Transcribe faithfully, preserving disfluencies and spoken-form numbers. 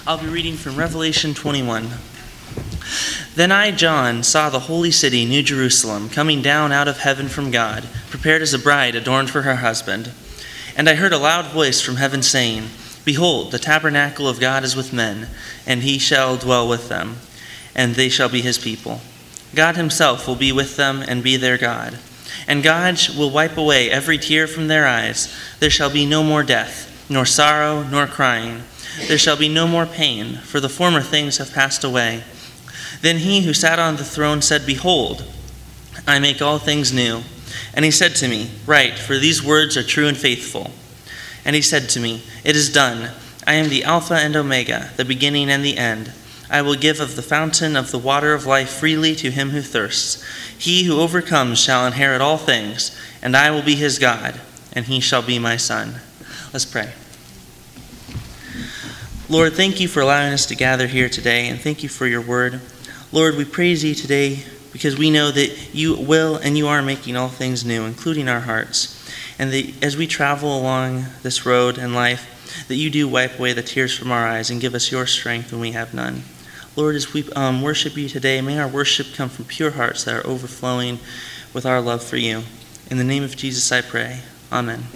I'll be reading from Revelation twenty-one. Then I, John, saw the holy city, New Jerusalem, coming down out of heaven from God, prepared as a bride adorned for her husband. And I heard a loud voice from heaven saying, Behold, the tabernacle of God is with men, and he shall dwell with them, and they shall be his people. God himself will be with them and be their God. And God will wipe away every tear from their eyes. There shall be no more death, nor sorrow, nor crying. There shall be no more pain, for the former things have passed away. Then he who sat on the throne said, Behold, I make all things new. And he said to me, Write, for these words are true and faithful. And he said to me, It is done. I am the Alpha and Omega, the beginning and the end. I will give of the fountain of the water of life freely to him who thirsts. He who overcomes shall inherit all things, and I will be his God, and he shall be my son. Let's pray. Lord, thank you for allowing us to gather here today, and thank you for your word. Lord, we praise you today because we know that you will and you are making all things new, including our hearts. And that as we travel along this road in life, that you do wipe away the tears from our eyes and give us your strength when we have none. Lord, as we um, worship you today, may our worship come from pure hearts that are overflowing with our love for you. In the name of Jesus I pray. Amen.